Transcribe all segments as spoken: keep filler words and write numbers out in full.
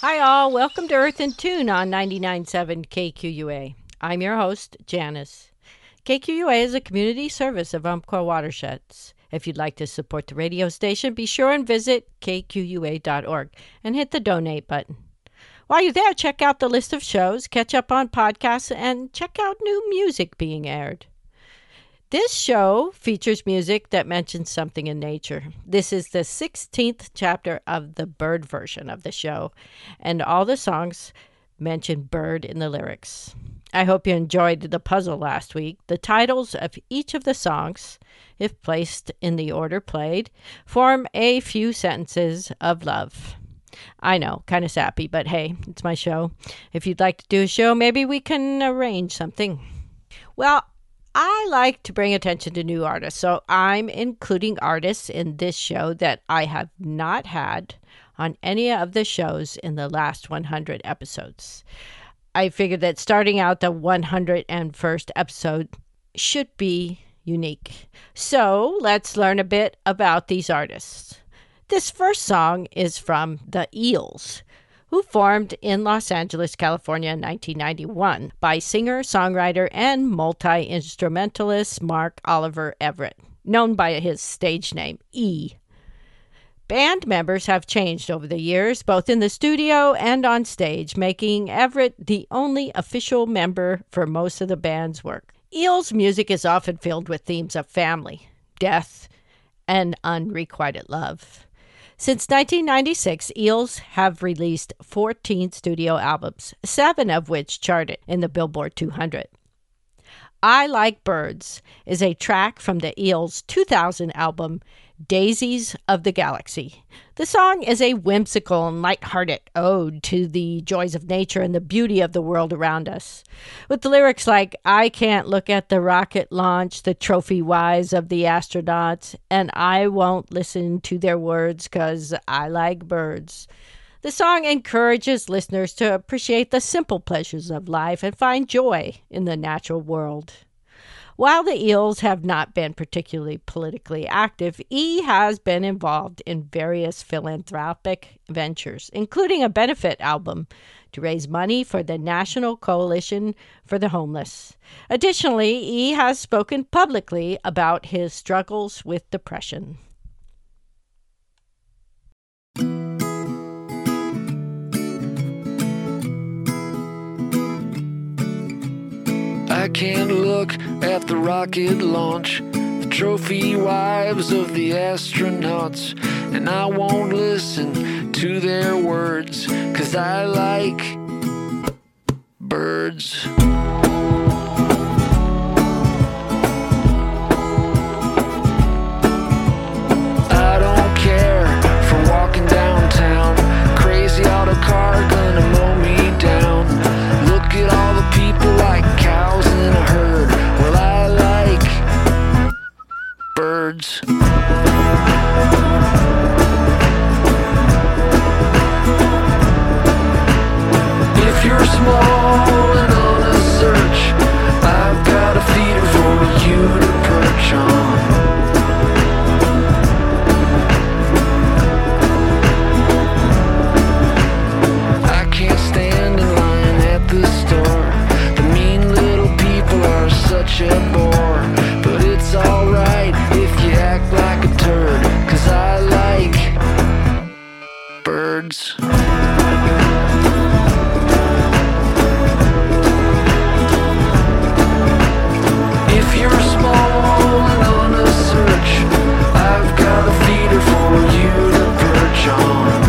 Hi all, welcome to Earth in Tune on ninety-nine point seven K Q U A. I'm your host, Janice. K Q U A is a community service of Umpqua Watersheds. If you'd like to support the radio station, be sure and visit K Q U A dot org and hit the donate button. While you're there, check out the list of shows, catch up on podcasts, and check out new music being aired. This show features music that mentions something in nature. This is the sixteenth chapter of the bird version of the show, and all the songs mention bird in the lyrics. I hope you enjoyed the puzzle last week. The titles of each of the songs, if placed in the order played, form a few sentences of love. I know, kind of sappy, but hey, it's my show. If you'd like to do a show, maybe we can arrange something. Well, I like to bring attention to new artists, so I'm including artists in this show that I have not had on any of the shows in the last one hundred episodes. I figured that starting out the one hundred first episode should be unique. So let's learn a bit about these artists. This first song is from the Eels, who formed in Los Angeles, California in nineteen ninety-one by singer, songwriter, and multi-instrumentalist Mark Oliver Everett, known by his stage name, E. Band members have changed over the years, both in the studio and on stage, making Everett the only official member for most of the band's work. Eels' music is often filled with themes of family, death, and unrequited love. Since nineteen ninety-six, Eels have released fourteen studio albums, seven of which charted in the Billboard two hundred. I Like Birds is a track from the Eels' two thousand album, Daisies of the Galaxy. The song is a whimsical and lighthearted ode to the joys of nature and the beauty of the world around us, with the lyrics like, I can't look at the rocket launch, the trophy wives of the astronauts, and I won't listen to their words 'cause I like birds. The song encourages listeners to appreciate the simple pleasures of life and find joy in the natural world. While the Eels have not been particularly politically active, E has been involved in various philanthropic ventures, including a benefit album to raise money for the National Coalition for the Homeless. Additionally, E has spoken publicly about his struggles with depression. I can't look at the rocket launch, the trophy wives of the astronauts, and I won't listen to their words, 'cause I like birds. I don't care for walking downtown, crazy auto car gonna mow me down. Look at all the people like cows in a herd. Well, I like birds. If you're small and on a search, I've got a feeder for you to perch on. I can't stand in line at the store. The mean little people are such a bore. But it's alright if you act like a turd, 'cause I like birds. If you're small and on a search, I've got a feeder for you to perch on.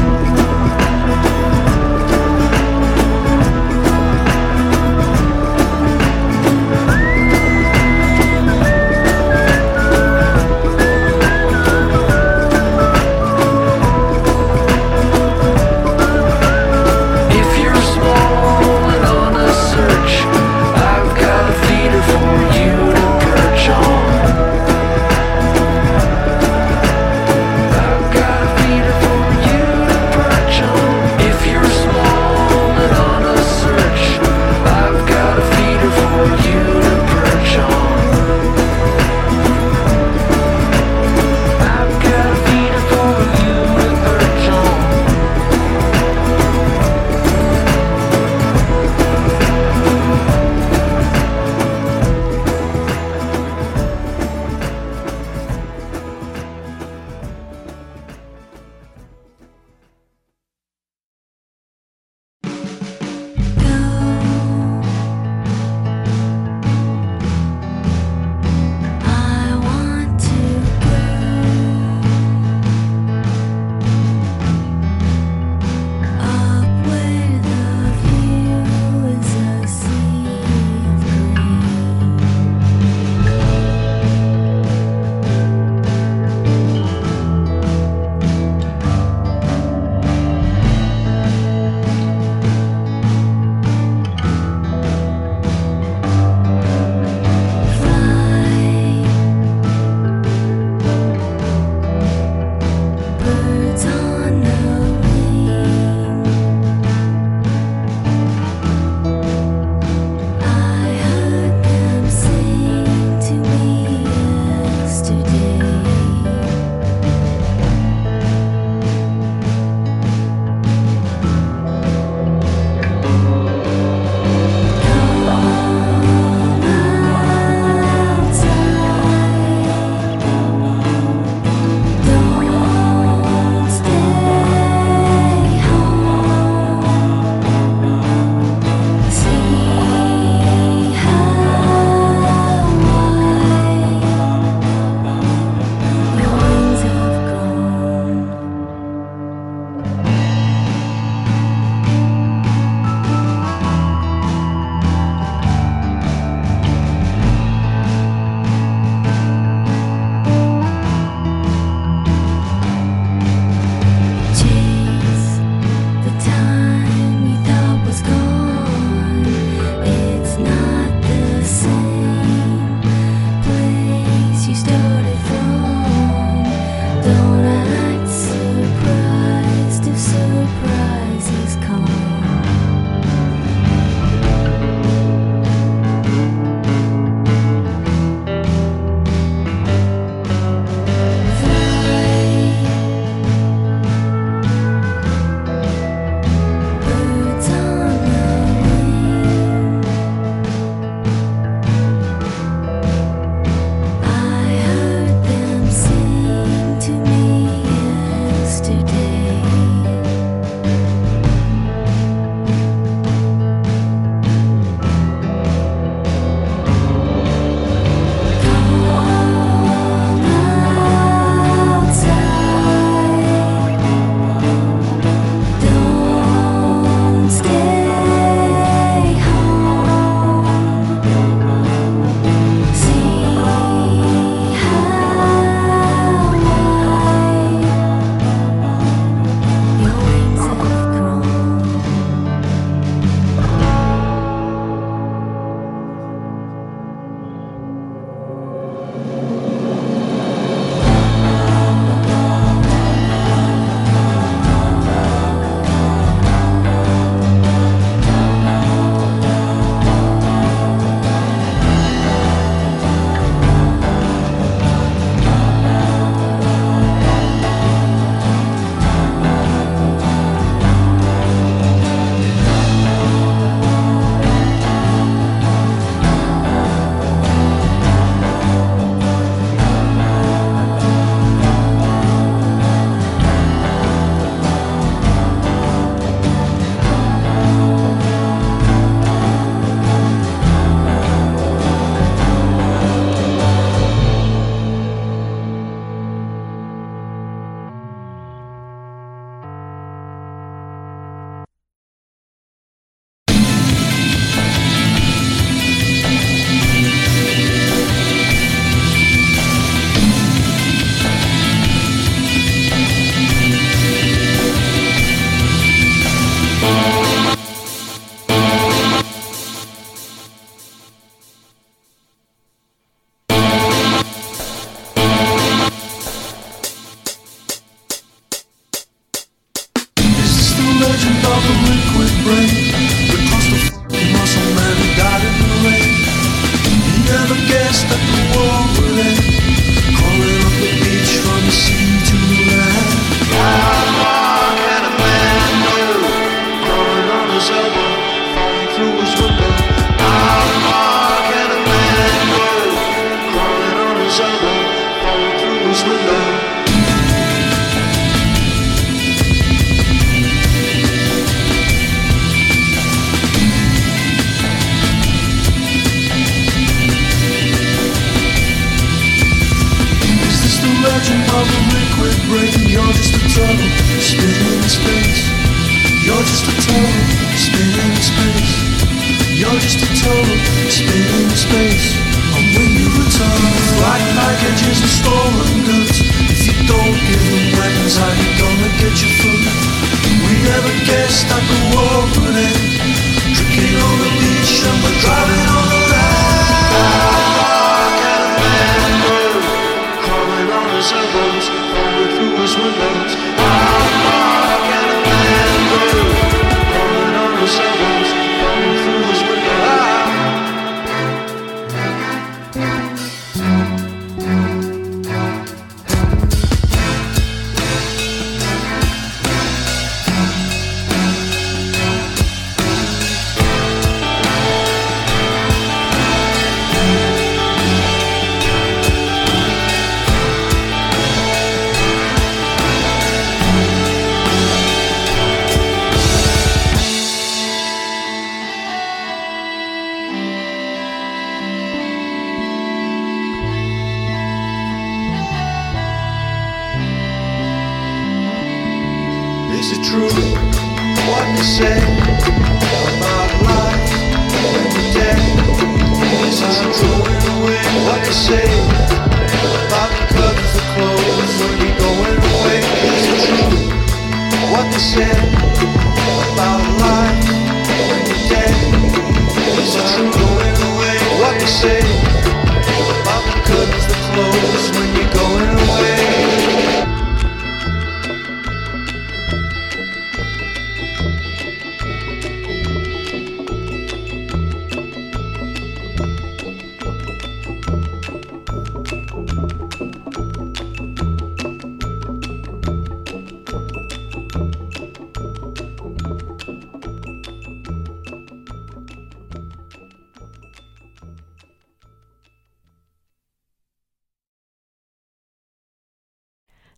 Say about the curtains that close when you're going away.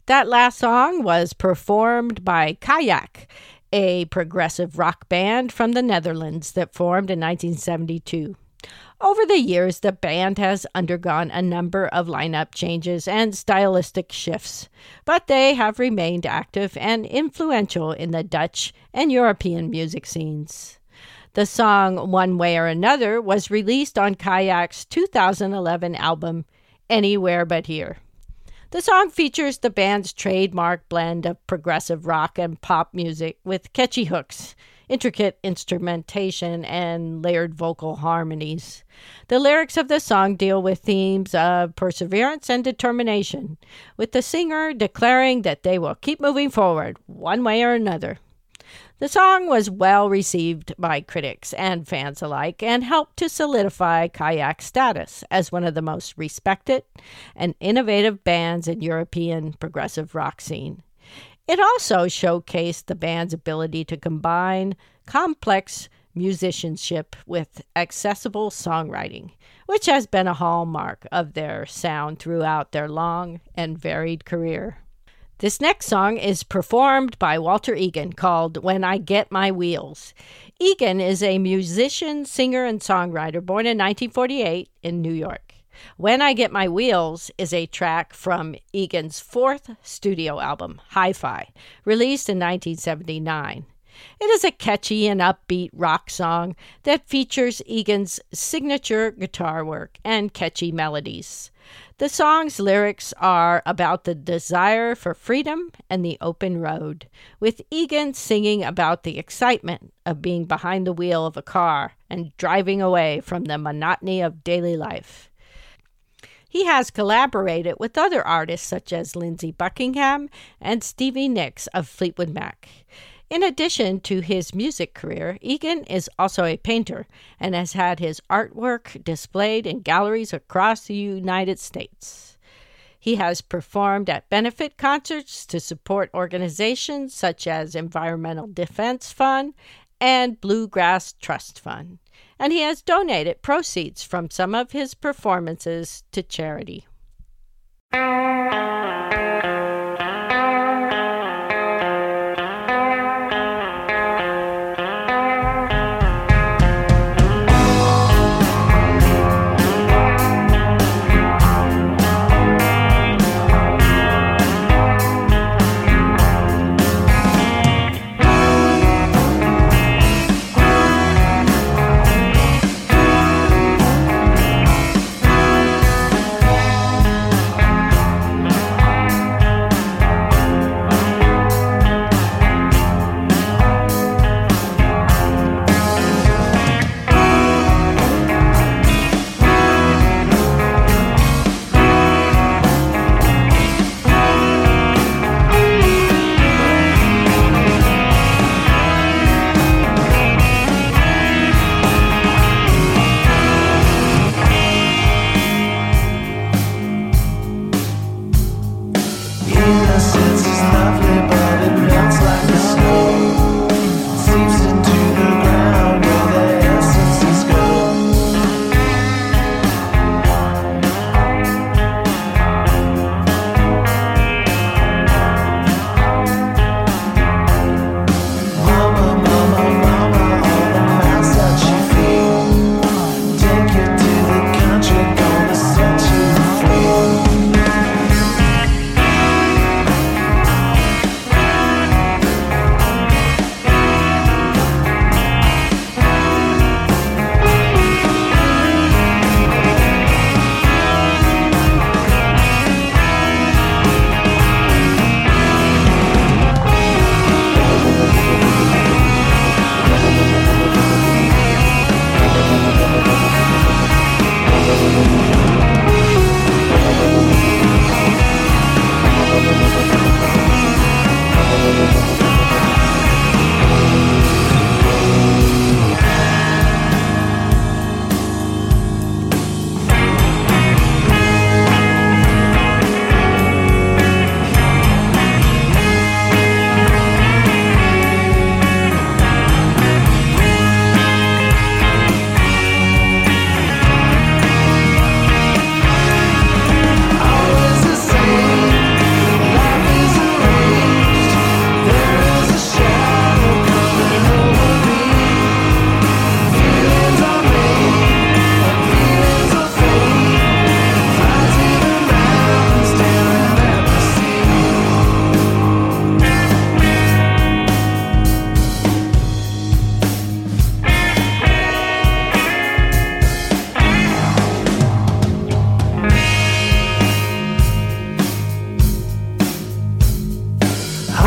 That last song was performed by Kayak, a progressive rock band from the Netherlands that formed in nineteen seventy-two. Over the years, the band has undergone a number of lineup changes and stylistic shifts, but they have remained active and influential in the Dutch and European music scenes. The song One Way or Another was released on Kayak's two thousand eleven album, Anywhere But Here. The song features the band's trademark blend of progressive rock and pop music with catchy hooks, intricate instrumentation, and layered vocal harmonies. The lyrics of the song deal with themes of perseverance and determination, with the singer declaring that they will keep moving forward one way or another. The song was well received by critics and fans alike and helped to solidify Kayak's status as one of the most respected and innovative bands in European progressive rock scene. It also showcased the band's ability to combine complex musicianship with accessible songwriting, which has been a hallmark of their sound throughout their long and varied career. This next song is performed by Walter Egan, called When I Get My Wheels. Egan is a musician, singer, and songwriter born in nineteen forty-eight in New York. When I Get My Wheels is a track from Egan's fourth studio album, Hi-Fi, released in nineteen seventy-nine. It is a catchy and upbeat rock song that features Egan's signature guitar work and catchy melodies. The song's lyrics are about the desire for freedom and the open road, with Egan singing about the excitement of being behind the wheel of a car and driving away from the monotony of daily life. He has collaborated with other artists such as Lindsey Buckingham and Stevie Nicks of Fleetwood Mac. In addition to his music career, Egan is also a painter and has had his artwork displayed in galleries across the United States. He has performed at benefit concerts to support organizations such as Environmental Defense Fund and Bluegrass Trust Fund, and he has donated proceeds from some of his performances to charity.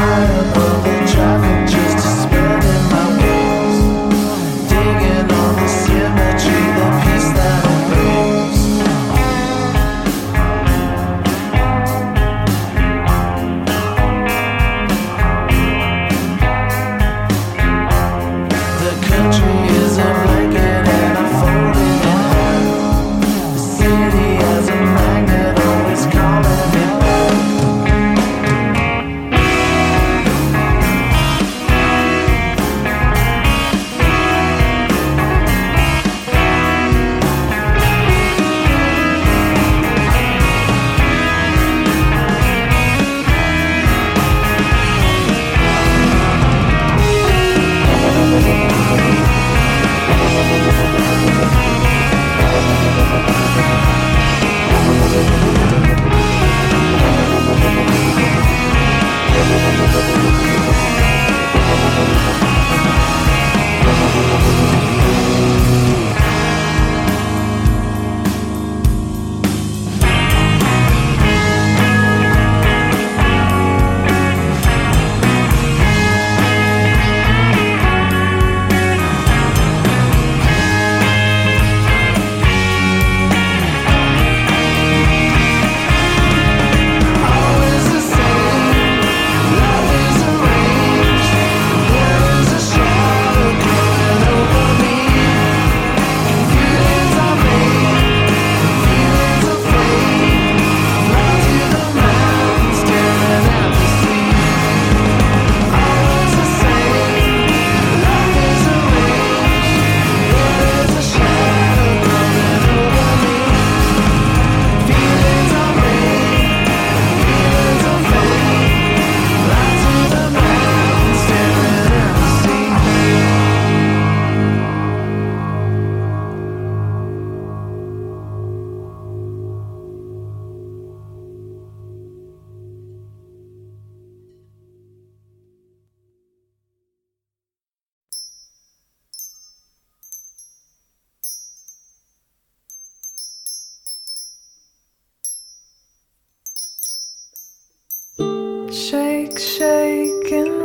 Shake, shake and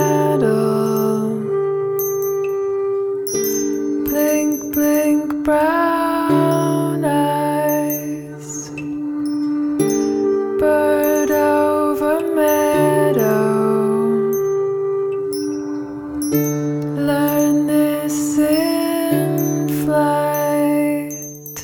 rattle. Blink, blink, brown eyes. Bird over meadow. Learn this in flight.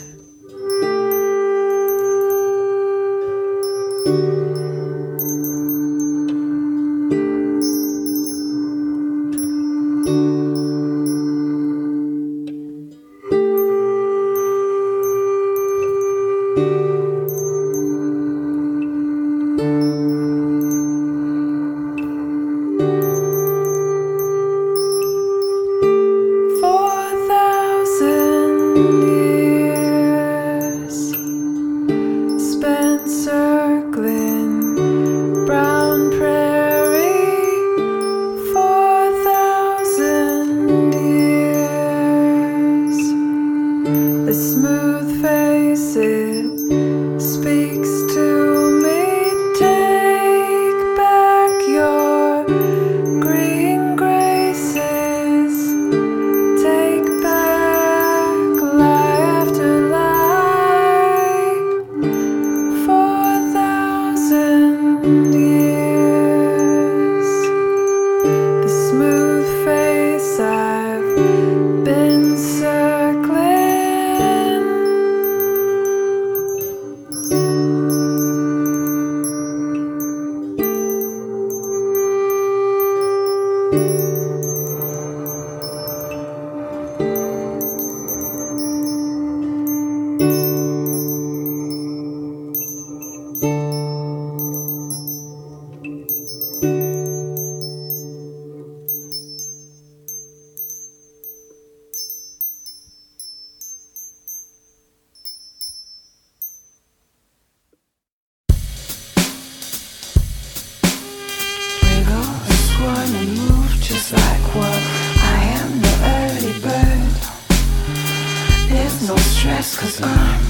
Cause I'm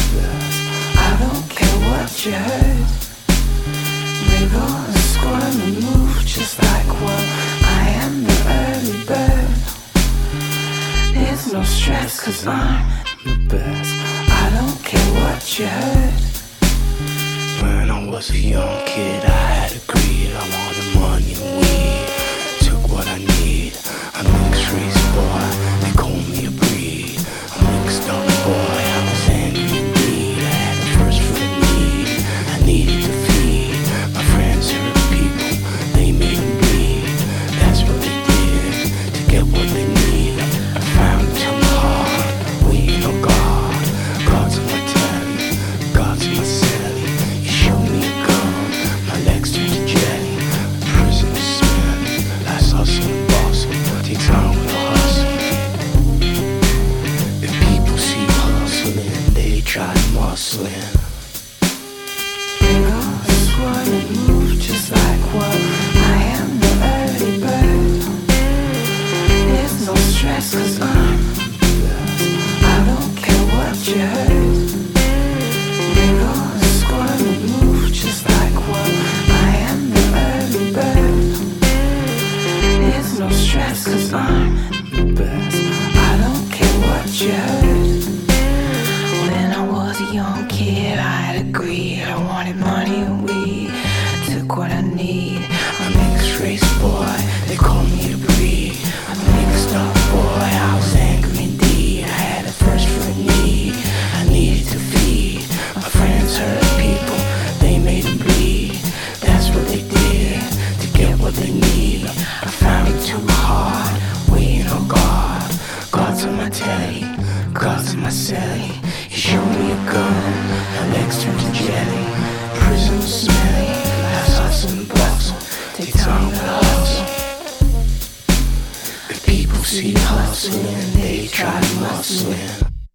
I don't care what you heard. Wiggle and squirm and move just just like what I am, the early bird. There's no stress, cause I'm the best. I don't care what you heard. When I was a young kid, I had a greed. I wanted money and weed. Took what I need. I'm a mixed race boy. They call me a breed. I'm a mixed up boy. I was angry indeed. I had the first for the need. I needed to feed. My friends hurt people. They made them bleed. That's what they did to get what they need. I found it too hard. Waiting on God. God's in my telly. God's in my celly. You show me a gun. My legs turn to jelly. Prison is smelly. Last hustle and bustle. Takes on with a hustle. If people see you hustling, they try to muscle in. Go squat and move just like what I am, the early bird. There's no stress, cause I'm the best. I don't care what you heard. Go squat and move just like what I am, the early bird. There's no stress, cause I'm the best. I don't care what you heard. When I was a young kid, I had a greed. I wanted money and weed. Took what I need. I'm a mixed race boy. They call me a breed. I'm a mixed up boy. I was angry indeed. I had a thirst for a need. I needed to feed. My friends hurt people. They made them bleed. That's what they did to get what they need. I found it too hard. Waiting on God. God's on my telly. God's in my celly. He showed me a gun. My legs turned to jelly. Prison was smelly. Last hustle and bustle. Take time to hustle. If people see you hustling, they try to muscle in.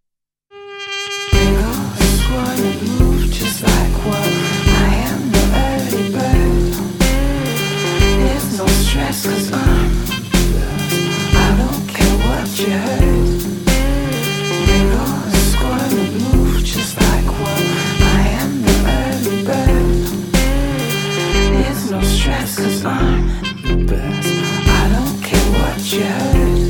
Go squat and move just like what I am, the early bird. There's no stress, cause I'm the best. I don't care what you heard. Go squat and move just like what I am, the early bird. There's no stress, cause I'm the best. I don't care what you heard.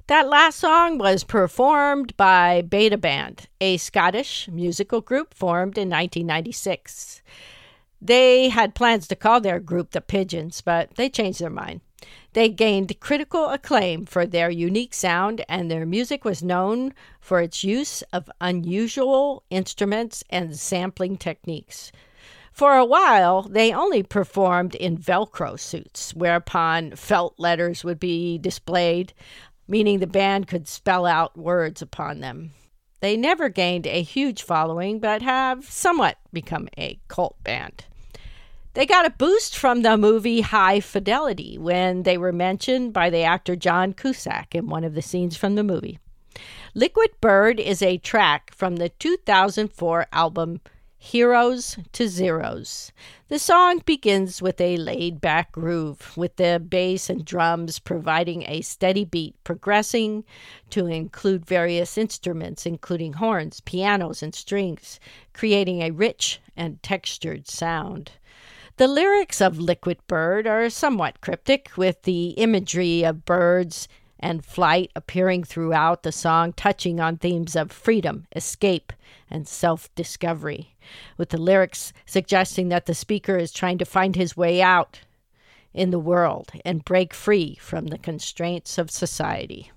That last song was performed by Beta Band, a Scottish musical group formed in nineteen ninety-six. They had plans to call their group the Pigeons, but they changed their mind. They gained critical acclaim for their unique sound, and their music was known for its use of unusual instruments and sampling techniques. For a while, they only performed in Velcro suits, whereupon felt letters would be displayed, meaning the band could spell out words upon them. They never gained a huge following, but have somewhat become a cult band. They got a boost from the movie High Fidelity when they were mentioned by the actor John Cusack in one of the scenes from the movie. Liquid Bird is a track from the two thousand four album Heroes to Zeros. The song begins with a laid-back groove, with the bass and drums providing a steady beat, progressing to include various instruments, including horns, pianos, and strings, creating a rich and textured sound. The lyrics of Liquid Bird are somewhat cryptic, with the imagery of birds and flight appearing throughout the song, touching on themes of freedom, escape, and self-discovery, with the lyrics suggesting that the speaker is trying to find his way out in the world and break free from the constraints of society.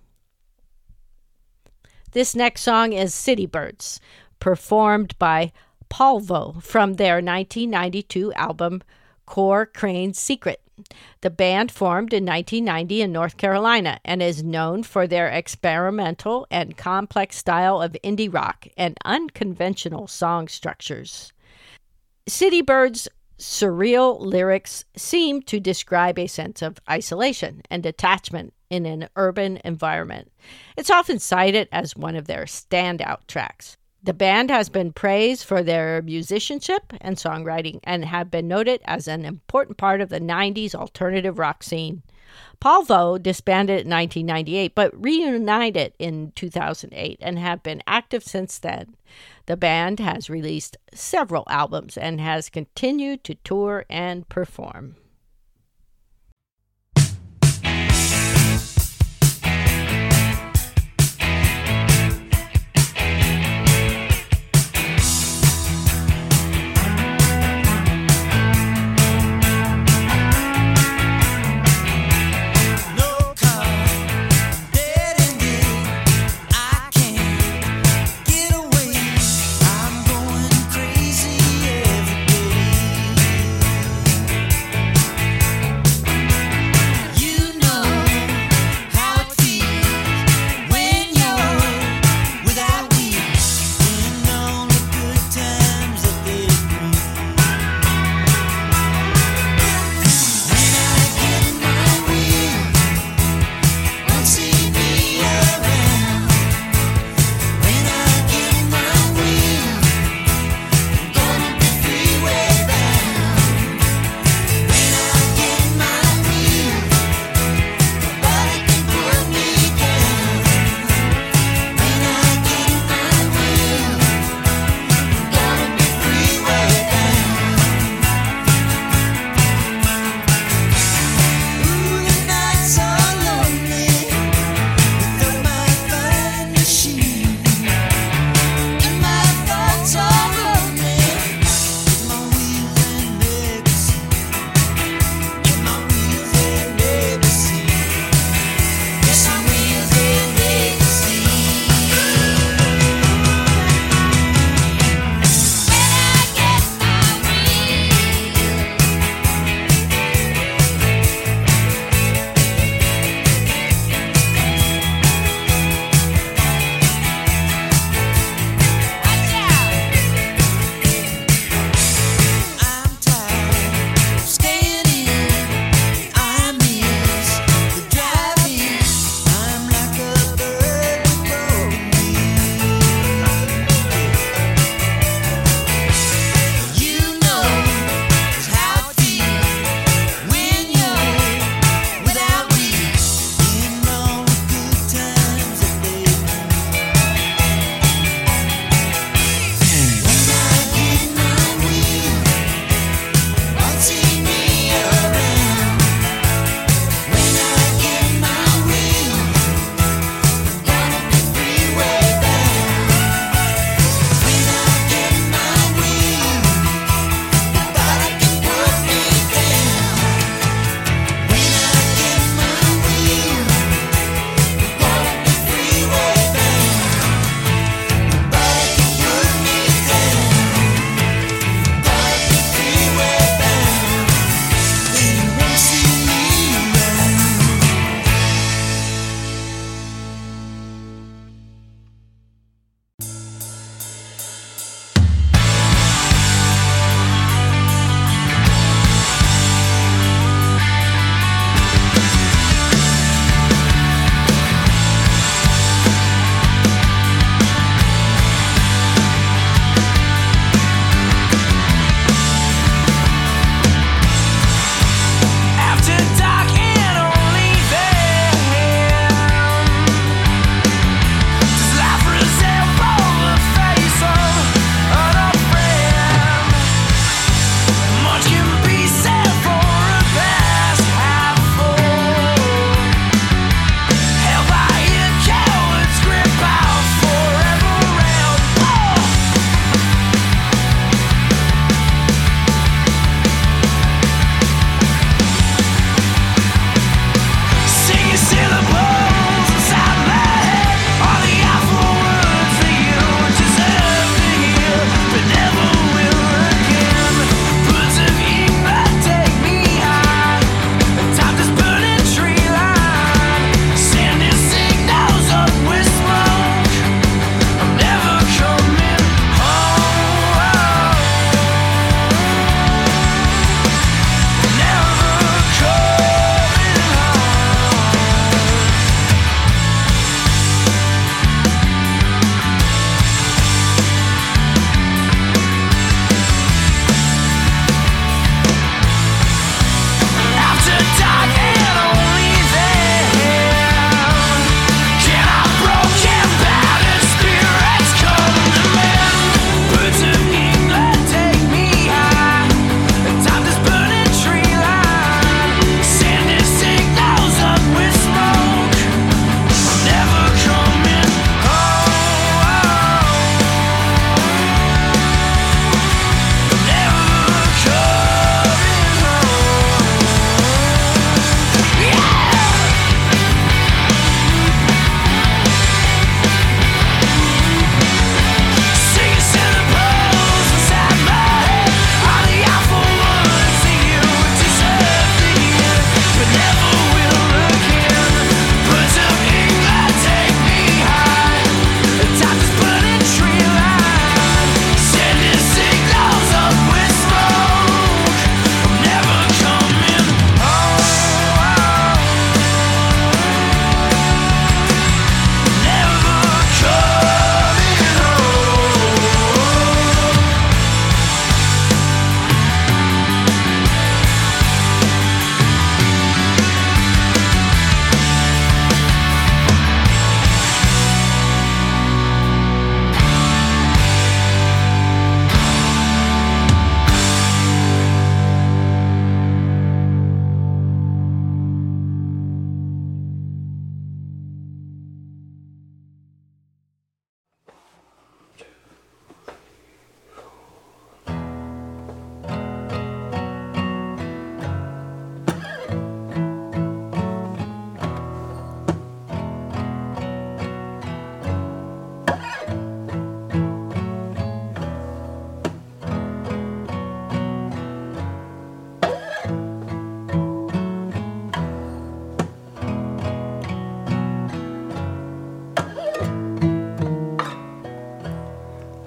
This next song is City Birds, performed by Polvo from their nineteen ninety-two album Core Crane's Secret. The band formed in nineteen ninety in North Carolina and is known for their experimental and complex style of indie rock and unconventional song structures. City Birds' surreal lyrics seem to describe a sense of isolation and detachment in an urban environment. It's often cited as one of their standout tracks. The band has been praised for their musicianship and songwriting and have been noted as an important part of the nineties alternative rock scene. Polvo disbanded in nineteen ninety-eight but reunited in two thousand eight and have been active since then. The band has released several albums and has continued to tour and perform. I'm going crazy every day.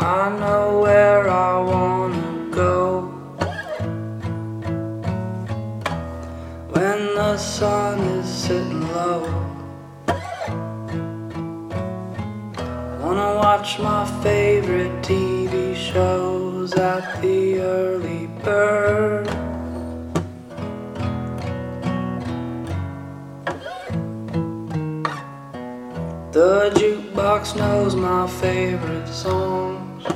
I know where I wanna go. When the sun is sitting low, wanna watch my favorite T V shows at the Early Bird. The jukebox knows my favorite songs,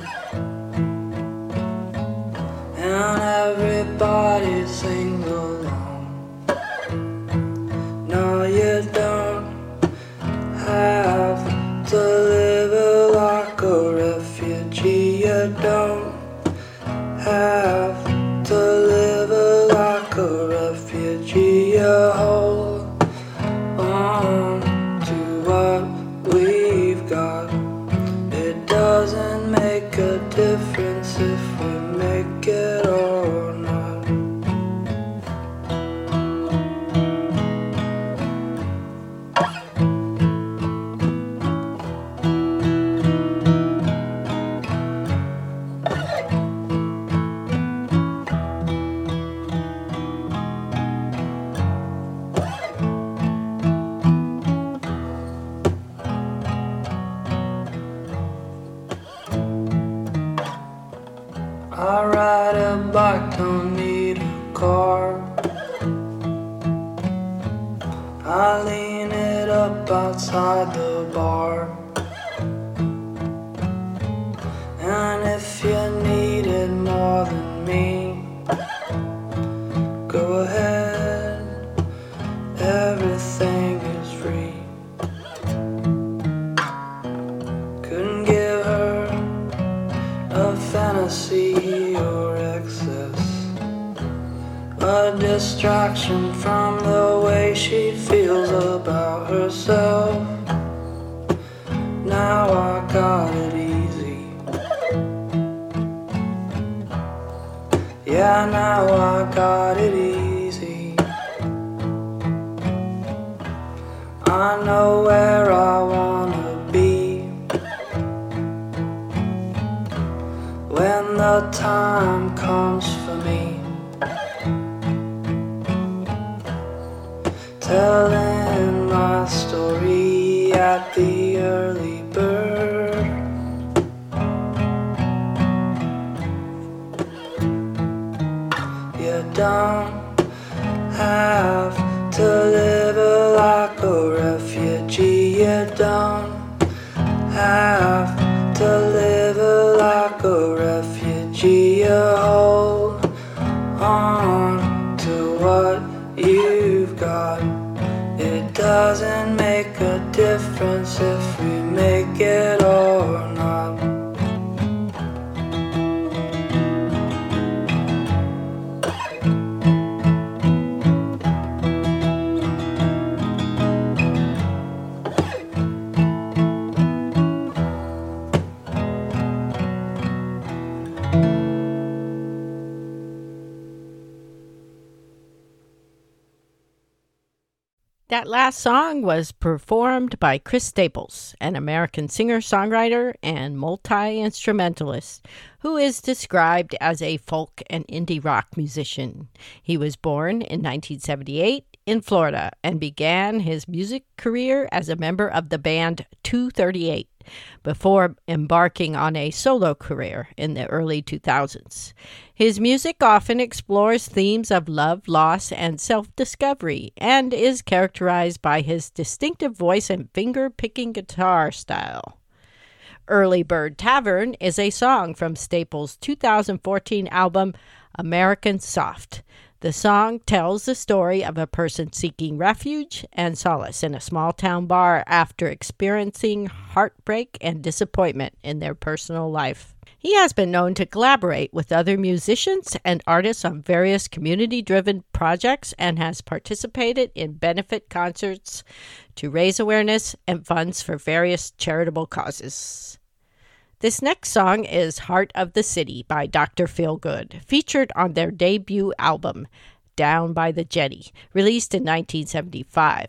and everybody sings along. No, you don't have to live like a refugee. You don't have to live like a refugee. You hold on to what we've got. It doesn't make a difference if we make it or not. I ride a bike, don't need a car. I lean it up outside the bar. And if you needed more than me, go ahead, everything is free. Couldn't give her a fantasy or excess, a distraction from the way she feels about herself. Now I got it easy. Yeah, now I got it easy. I know where I wanna be when the time comes for me, telling my story at the Early Bird. You don't have to live like a refugee. You don't have to live like a refugee. You hold on to what you've got. It doesn't make a difference if we make it or not. That last song was performed by Chris Staples, an American singer-songwriter and multi-instrumentalist who is described as a folk and indie rock musician. He was born in nineteen seventy-eight in Florida and began his music career as a member of the band two thirty-eight before embarking on a solo career in the early two thousands. His music often explores themes of love, loss, and self-discovery, and is characterized by his distinctive voice and finger-picking guitar style. Early Bird Tavern is a song from Staples' two thousand fourteen album, American Soft. The song tells the story of a person seeking refuge and solace in a small-town bar after experiencing heartbreak and disappointment in their personal life. He has been known to collaborate with other musicians and artists on various community-driven projects and has participated in benefit concerts to raise awareness and funds for various charitable causes. This next song is Heart of the City by Doctor Feelgood, featured on their debut album, Down by the Jetty, released in nineteen seventy-five.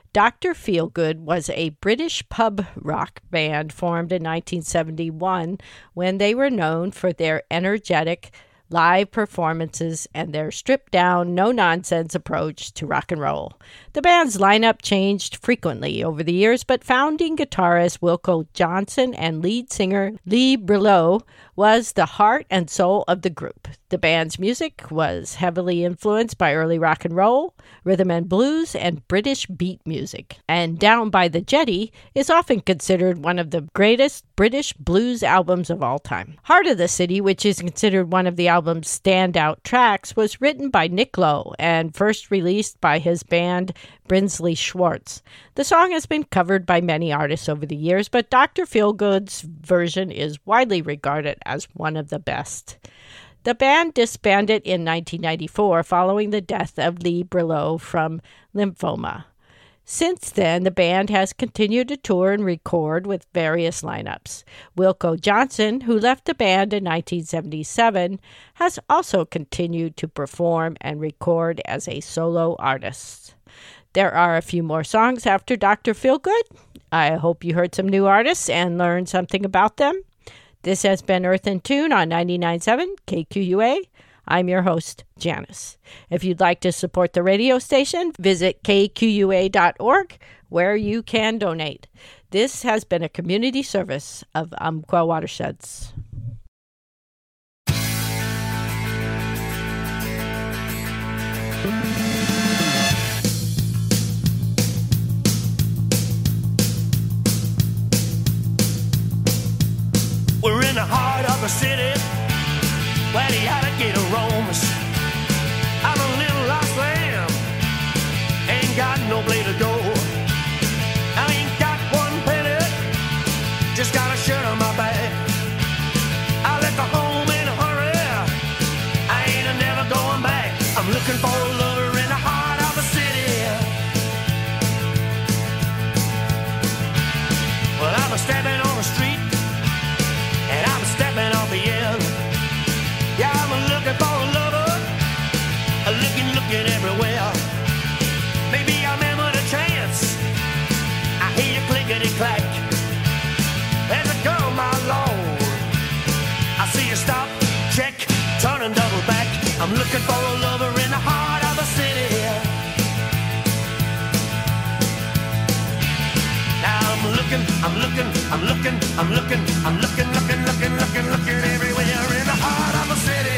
Doctor Feelgood was a British pub rock band formed in nineteen seventy-one when they were known for their energetic live performances and their stripped-down, no-nonsense approach to rock and roll. The band's lineup changed frequently over the years, but founding guitarist Wilko Johnson and lead singer Lee Brillo was the heart and soul of the group. The band's music was heavily influenced by early rock and roll, rhythm and blues, and British beat music. And Down by the Jetty is often considered one of the greatest British blues albums of all time. Heart of the City, which is considered one of the album's standout tracks, was written by Nick Lowe and first released by his band Brinsley Schwartz. The song has been covered by many artists over the years, but Doctor Feelgood's version is widely regarded as one of the best. The band disbanded in nineteen ninety-four following the death of Lee Brillo from lymphoma. Since then, the band has continued to tour and record with various lineups. Wilko Johnson, who left the band in nineteen seventy-seven, has also continued to perform and record as a solo artist. There are a few more songs after Doctor Feelgood. I hope you heard some new artists and learned something about them. This has been Earth in Tune on ninety-nine point seven K Q U A. I'm your host, Janice. If you'd like to support the radio station, visit K Q U A dot org, where you can donate. This has been a community service of Umpqua Watersheds. We're in the heart of the city, where the alligator roams. I'm a little lost lamb, ain't got no blade of dough. I ain't got one penny, just got a shirt on my back. I left the home in a hurry, I ain't a never going back. I'm looking for a lover in the heart of the city. Well, I'm a stepping on the street, and I'm stepping off the end. Yeah, I'm looking for a lover, looking, looking everywhere. Maybe I'm in with a chance. I hear you clickety-clack. There's a girl, my lord. I see you stop, check, turn and double back. I'm looking for a lover in the heart of the city. Now I'm looking, I'm looking, I'm looking, I'm looking, I'm looking, looking, looking, looking, looking everywhere in the heart of the city.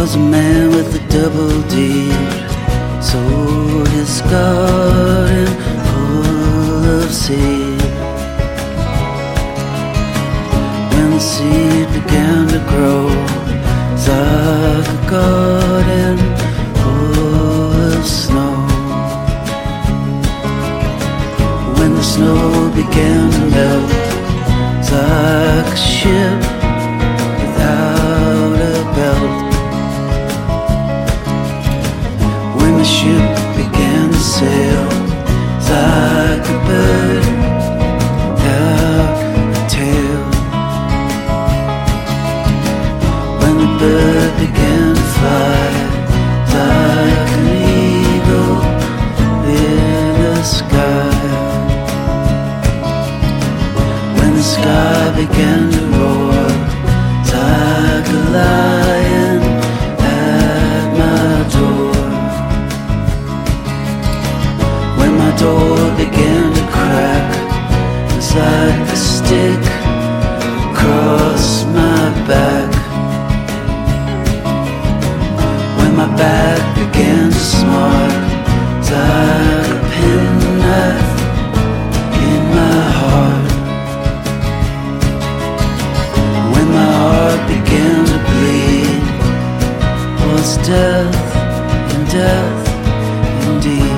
was a man with a double deed, sold his garden full of seed. When the seed began to grow, it's like a garden full of snow. When the snow began to melt, it's like a ship without a belt. When the ship began to sail, it's like a bird without a tail. When the bird began to fly, it's like an eagle in the sky. When the sky began to roar, it's like a lion at my door. When my door began to crack, it's like a stick across my back. When my back began to smart, it's like a penknife in my heart. When my heart began to bleed, was death and death indeed.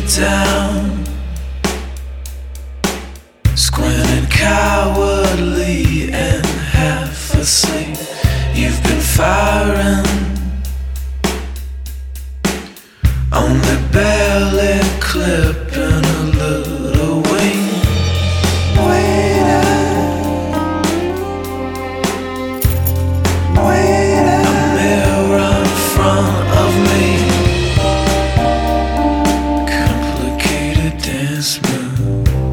down, squinting cowardly and half asleep. You've been firing, only barely clipping a little wing. Waiting, waiting, a mirror in front of me, complicated dance move.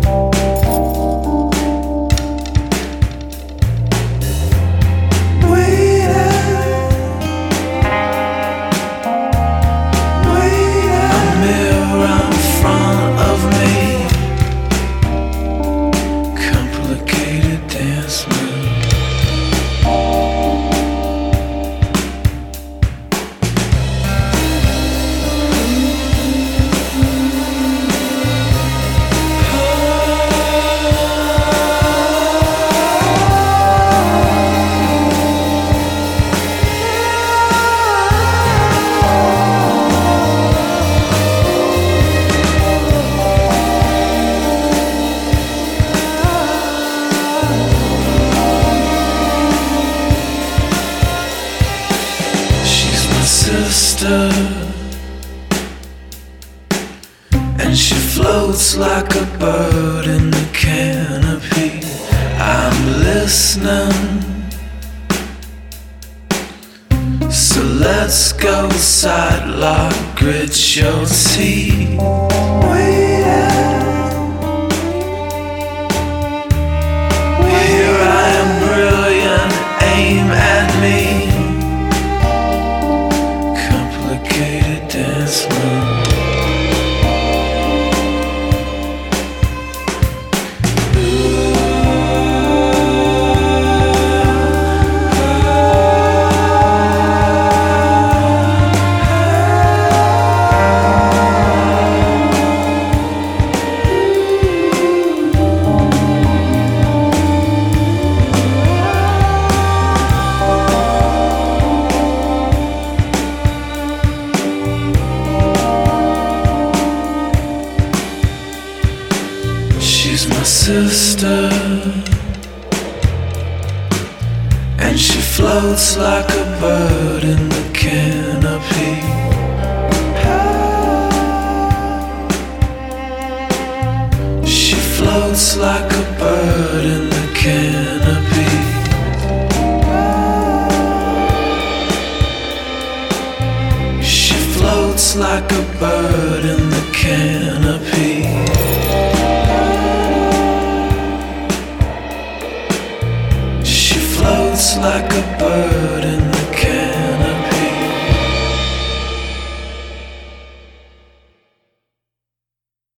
Sister, and she floats like a bird in the canopy. I'm listening, so let's go sidelock, grit your teeth. Here I am, brilliant, aim at me. Dance move. Sister, and she floats like a bird in the canopy. She floats like a bird in the canopy. She floats like a bird in the canopy.